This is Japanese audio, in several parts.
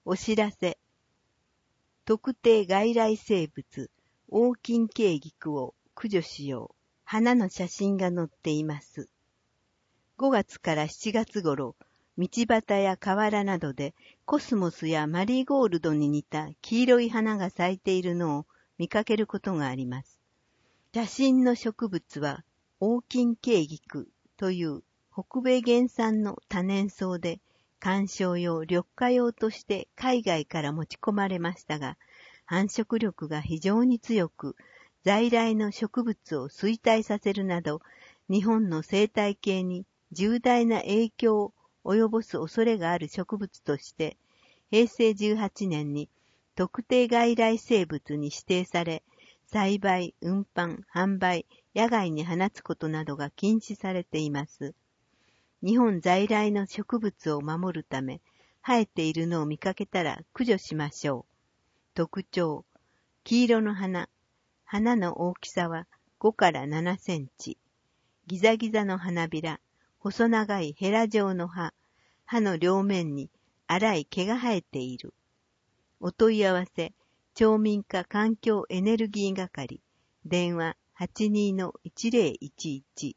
お知らせ。特定外来生物、オオキンケイギクを駆除しよう。花の写真が載っています。5月から7月頃、道端や河原などでコスモスやマリーゴールドに似た黄色い花が咲いているのを見かけることがあります。写真の植物はオオキンケイギクという北米原産の多年草で、観賞用、緑化用として海外から持ち込まれましたが、繁殖力が非常に強く、在来の植物を衰退させるなど、日本の生態系に重大な影響を及ぼす恐れがある植物として、平成18年に特定外来生物に指定され、栽培、運搬、販売、野外に放つことなどが禁止されています。日本在来の植物を守るため、生えているのを見かけたら駆除しましょう。特徴、黄色の花。花の大きさは5から7センチ。ギザギザの花びら。細長いヘラ状の葉。葉の両面に粗い毛が生えている。お問い合わせ、町民課環境エネルギー係。電話 82-1011。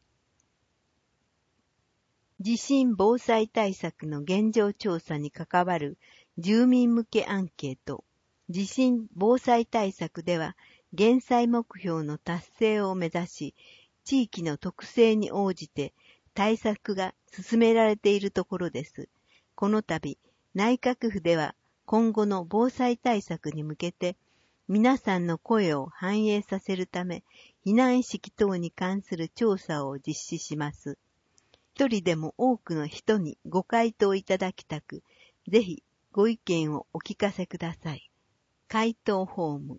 地震防災対策の現状調査に関わる住民向けアンケート。地震防災対策では、減災目標の達成を目指し、地域の特性に応じて対策が進められているところです。この度、内閣府では今後の防災対策に向けて、皆さんの声を反映させるため、避難意識等に関する調査を実施します。一人でも多くの人にご回答いただきたく、ぜひご意見をお聞かせください。回答フォーム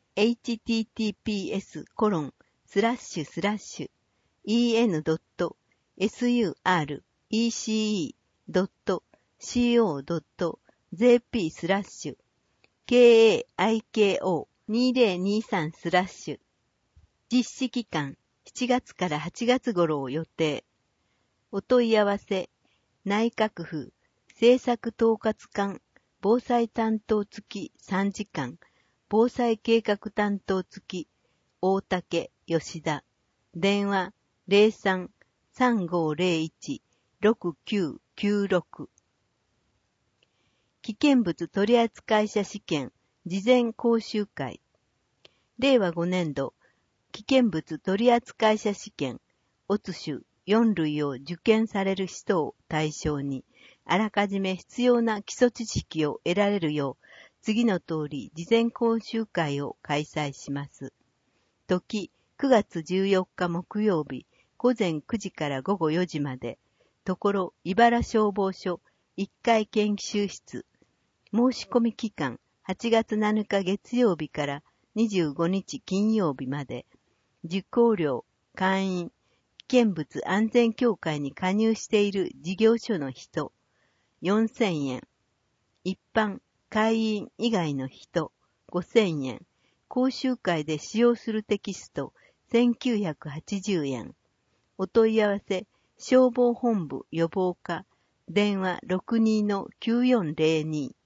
https://en.secure.caiko2023/ 実施期間7月から8月頃を予定。お問い合わせ、内閣府政策統括官防災担当付き3時間防災計画担当付き大竹吉田電話 03-3501-6996 危険物取扱者試験事前講習会令和5年度危険物取扱者試験オツ種4類を受験される人を対象に、あらかじめ必要な基礎知識を得られるよう、次の通り事前講習会を開催します。時、9月14日木曜日、午前9時から午後4時まで、ところ、茨消防署1階研修室、申し込み期間、8月7日月曜日から25日金曜日まで、受講料、会員、危険物安全協会に加入している事業所の人、4000円。一般、会員以外の人、5000円。講習会で使用するテキスト、1980円。お問い合わせ、消防本部予防課、電話 62-9402。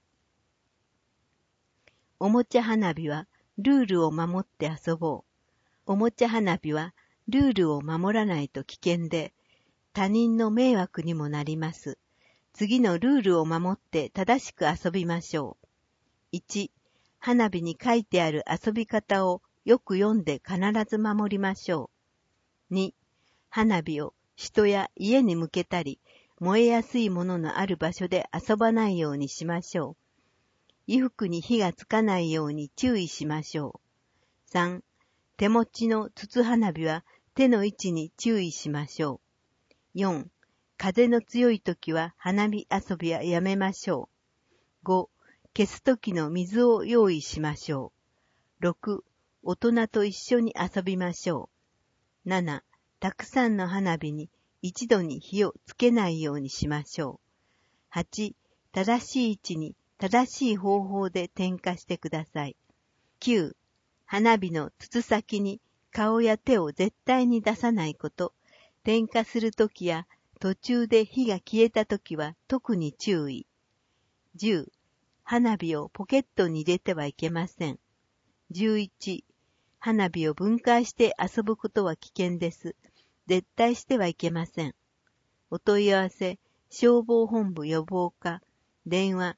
おもちゃ花火は、ルールを守って遊ぼう。おもちゃ花火は、ルールを守らないと危険で、他人の迷惑にもなります。次のルールを守って正しく遊びましょう。1、花火に書いてある遊び方をよく読んで必ず守りましょう。2、花火を人や家に向けたり、燃えやすいもののある場所で遊ばないようにしましょう。衣服に火がつかないように注意しましょう。3、手持ちの筒花火は手の位置に注意しましょう。4、風の強い時は花火遊びはやめましょう。5、消す時の水を用意しましょう。6、大人と一緒に遊びましょう。7、たくさんの花火に一度に火をつけないようにしましょう。8、正しい位置に正しい方法で点火してください。9、花火の筒先に顔や手を絶対に出さないこと。点火するときや途中で火が消えたときは特に注意。10、 花火をポケットに入れてはいけません。11、花火を分解して遊ぶことは危険です。絶対してはいけません。お問い合わせ、消防本部予防課、電話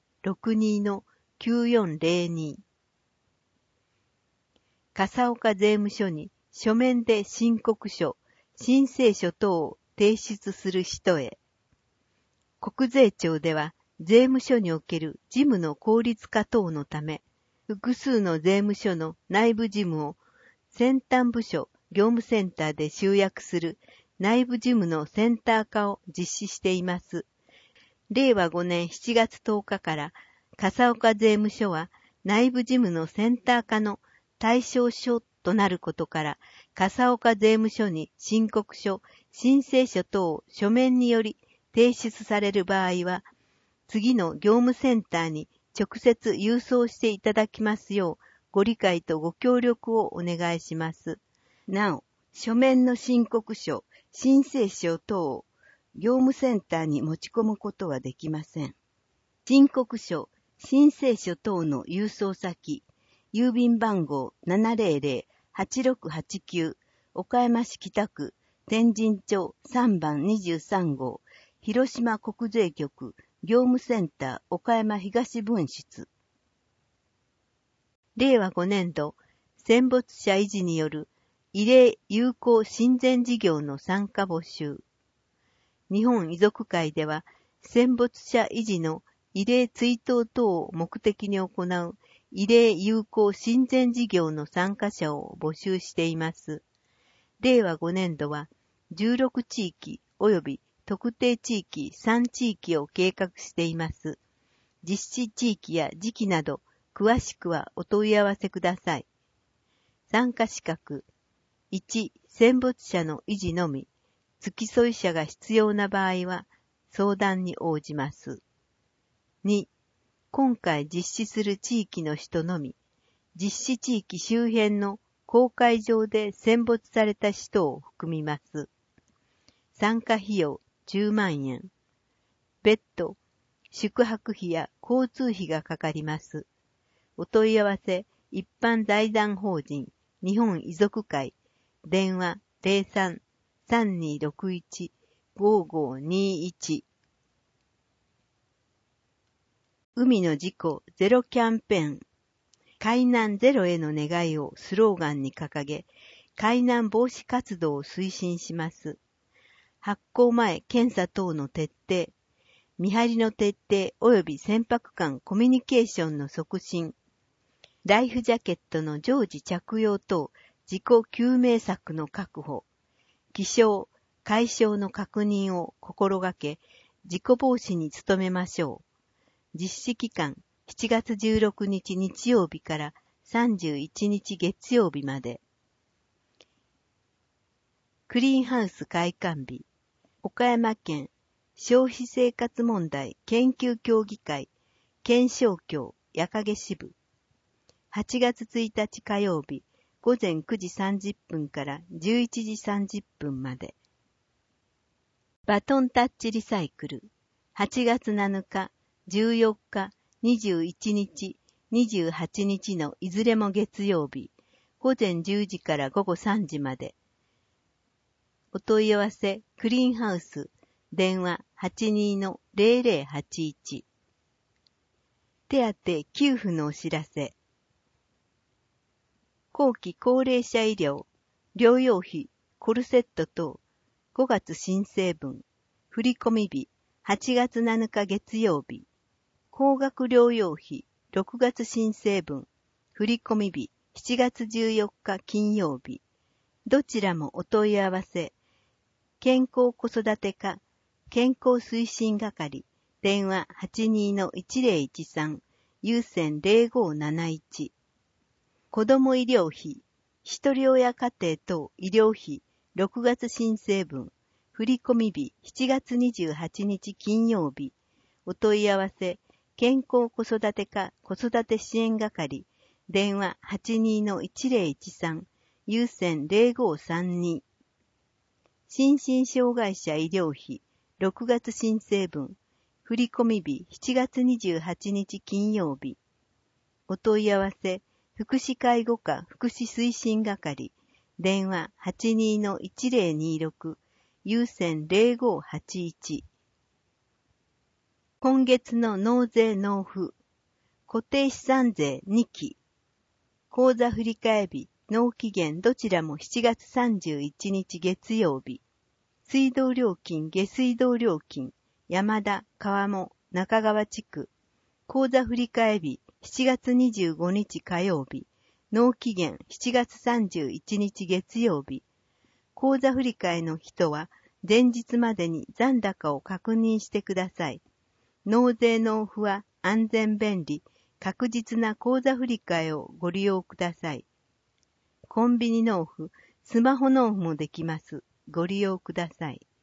62-9402。笠岡税務署に書面で申告書、申請書等を提出する人へ。国税庁では、税務署における事務の効率化等のため、複数の税務署の内部事務を先端部署業務センターで集約する内部事務のセンター化を実施しています。令和5年7月10日から笠岡税務署は内部事務のセンター化の対象書となることから、笠岡税務署に申告書、申請書等を書面により提出される場合は、次の業務センターに直接郵送していただきますよう、ご理解とご協力をお願いします。なお、書面の申告書、申請書等を業務センターに持ち込むことはできません。申告書、申請書等の郵送先、郵便番号 700-8689 岡山市北区天神町3番23号広島国税局業務センター岡山東分室。令和5年度戦没者維持による慰霊友好親善事業の参加募集。日本遺族会では戦没者維持の慰霊追悼等を目的に行う慰霊友好親善事業の参加者を募集しています。令和5年度は16地域及び特定地域3地域を計画しています。実施地域や時期など詳しくはお問い合わせください。参加資格。1、戦没者の維持のみ。付き添い者が必要な場合は相談に応じます。2、今回実施する地域の人のみ。実施地域周辺の公海上で戦没された人を含みます。参加費用10万円。別途、宿泊費や交通費がかかります。お問い合わせ、一般財団法人、日本遺族会、電話03-3261-5521。海の事故ゼロキャンペーン。海難ゼロへの願いをスローガンに掲げ、海難防止活動を推進します。発航前検査等の徹底、見張りの徹底及び船舶間コミュニケーションの促進、ライフジャケットの常時着用等事故救命策の確保、気象、海象の確認を心がけ、事故防止に努めましょう。実施期間7月16日日曜日から31日月曜日まで。クリーンハウス開館日。岡山県消費生活問題研究協議会検証協矢掛支部。8月1日火曜日午前9時30分から11時30分まで。バトンタッチリサイクル。8月7日、14日、21日、28日のいずれも月曜日、午前10時から午後3時まで。お問い合わせ、クリーンハウス、電話 82-0081。手当給付のお知らせ。後期高齢者医療、療養費、コルセット等、5月申請分、振込日、8月7日月曜日、高額療養費、6月申請分、振込日、7月14日金曜日、どちらもお問い合わせ、健康子育て課、健康推進係、電話 82-1013、有線0571。子ども医療費、一人親家庭等医療費、6月申請分、振込日7月28日金曜日、お問い合わせ、健康子育て課子育て支援係、電話 82-1013、有線0532。心身障害者医療費、6月申請分、 振込日7月28日金曜日。お問い合わせ、福祉介護課福祉推進係、電話 82-1026、有線0581。今月の納税納付、固定資産税2期、口座振替日、納期限どちらも7月31日月曜日。水道料金、下水道料金、山田、川面、中川地区。口座振替日、7月25日火曜日。納期限7月31日月曜日。口座振替の人は、前日までに残高を確認してください。納税納付は安全便利、確実な口座振替をご利用ください。コンビニ納付、スマホ納付もできます。ご利用ください。